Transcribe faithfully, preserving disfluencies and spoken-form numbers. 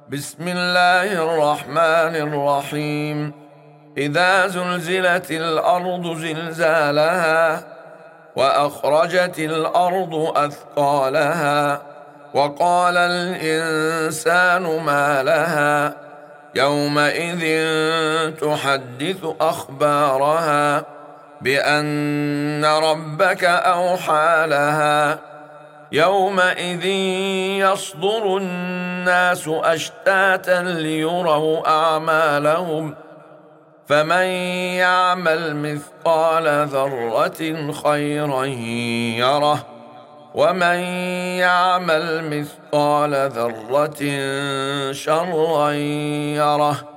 بسم الله الرحمن الرحيم. إذا زلزلت الأرض زلزالها وأخرجت الأرض أثقالها وقال الإنسان ما لها يومئذ تحدث أخبارها بأن ربك أوحى لها يومئذ يصدر الناس أشتاتا ليروا أعمالهم فمن يعمل مثقال ذرة خيرا يره ومن يعمل مثقال ذرة شرا يره